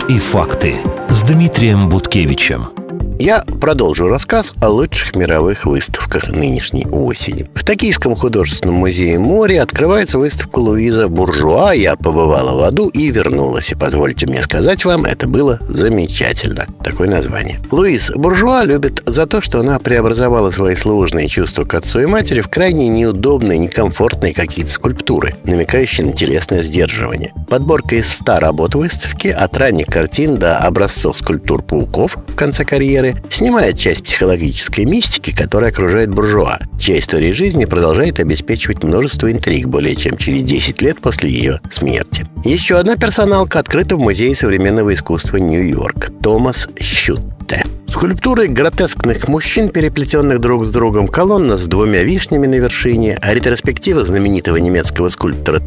Арт и факты с Дмитрием Буткевичем. Я продолжу рассказ о лучших мировых выставках нынешней осени. В Токийском художественном музее море открывается выставка Луиза Буржуа. Я побывала в аду и вернулась. И позвольте мне сказать вам, это было замечательно. Такое название. Луиз Буржуа любит за то, что она преобразовала свои сложные чувства к отцу и матери в крайне неудобные, некомфортные какие-то скульптуры, намекающие на телесное сдерживание. Подборка из 100 работ выставки, от ранних картин до образцов скульптур пауков в конце карьеры, снимает часть психологической мистики, которая окружает Буржуа, чья история жизни продолжает обеспечивать множество интриг более чем через 10 лет после ее смерти. Еще одна персоналка открыта в Музее современного искусства Нью-Йорк. Томас Щутте. Скульптуры гротескных мужчин, переплетенных друг с другом, колонна с 2 вишнями на вершине, а ретроспектива знаменитого немецкого скульптора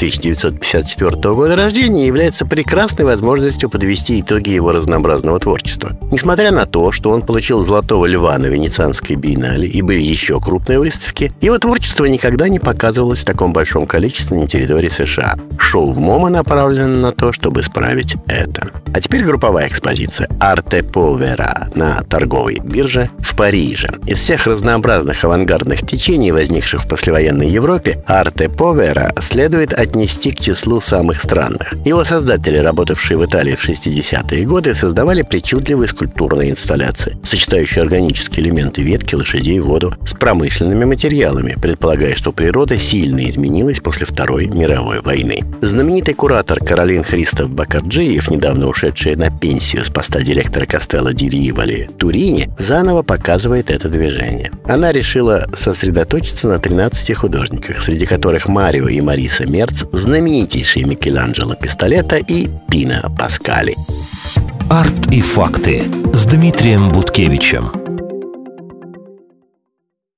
1954 года рождения является прекрасной возможностью подвести итоги его разнообразного творчества. Несмотря на то, что он получил Золотого Льва на Венецианской биеннале и были еще крупные выставки, его творчество никогда не показывалось в таком большом количестве на территории США. Шоу в МоМА направлено на то, чтобы исправить это. А теперь групповая экспозиция «Арте Повера» на торговой бирже в Париже. Из всех разнообразных авангардных течений, возникших в послевоенной Европе, «Арте Повера» следует отнести к числу самых странных. Его создатели, работавшие в Италии в 60-е годы, создавали причудливые скульптурные инсталляции, сочетающие органические элементы ветки, лошадей, воду с промышленными материалами, предполагая, что природа сильно изменилась после Второй мировой войны. Знаменитый куратор Каролин Христоф Бакарджиев, недавно ушедшая на пенсию с поста директора Кастелло ди Риволи в Турине, заново показывает это движение. Она решила сосредоточиться на 13 художниках, среди которых Марио и Мариса Мерц, знаменитейшие Микеланджело Пистолета и Пино Паскали. Арт и факты с Дмитрием Буткевичем.